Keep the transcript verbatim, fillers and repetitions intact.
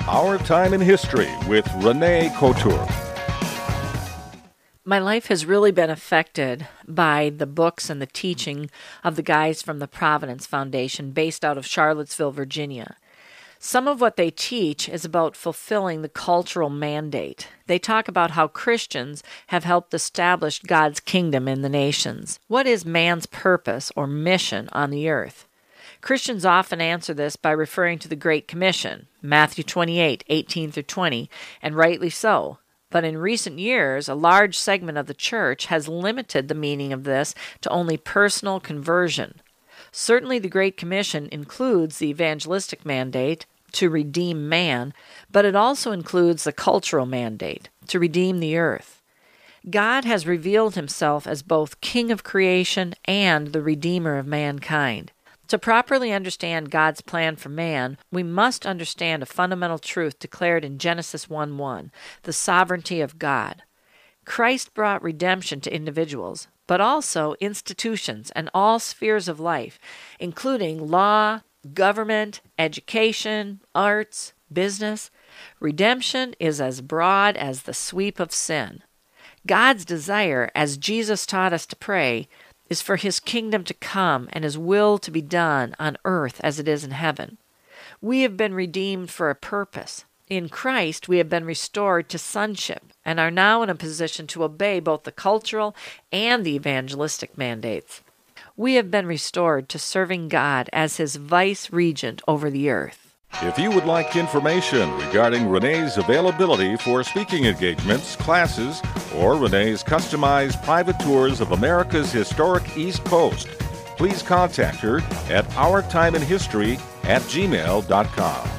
Our Time in History with Renee Couture. My life has really been affected by the books and the teaching of the guys from the Providence Foundation based out of Charlottesville, Virginia. Some of what they teach is about fulfilling the cultural mandate. They talk about how Christians have helped establish God's kingdom in the nations. What is man's purpose or mission on the earth? Christians often answer this by referring to the Great Commission, Matthew twenty-eight, eighteen through twenty, and rightly so. But in recent years, a large segment of the church has limited the meaning of this to only personal conversion. Certainly the Great Commission includes the evangelistic mandate to redeem man, but it also includes the cultural mandate to redeem the earth. God has revealed himself as both King of creation and the Redeemer of mankind. To properly understand God's plan for man, we must understand a fundamental truth declared in Genesis one one, the sovereignty of God. Christ brought redemption to individuals, but also institutions and all spheres of life, including law, government, education, arts, business. Redemption is as broad as the sweep of sin. God's desire, as Jesus taught us to pray, is for his kingdom to come and his will to be done on earth as it is in heaven. We have been redeemed for a purpose. In Christ, we have been restored to sonship and are now in a position to obey both the cultural and the evangelistic mandates. We have been restored to serving God as his vice-regent over the earth. If you would like information regarding Renee's availability for speaking engagements, classes, or Renee's customized private tours of America's historic East Coast, please contact her at ourtimeinhistory at gmail dot com.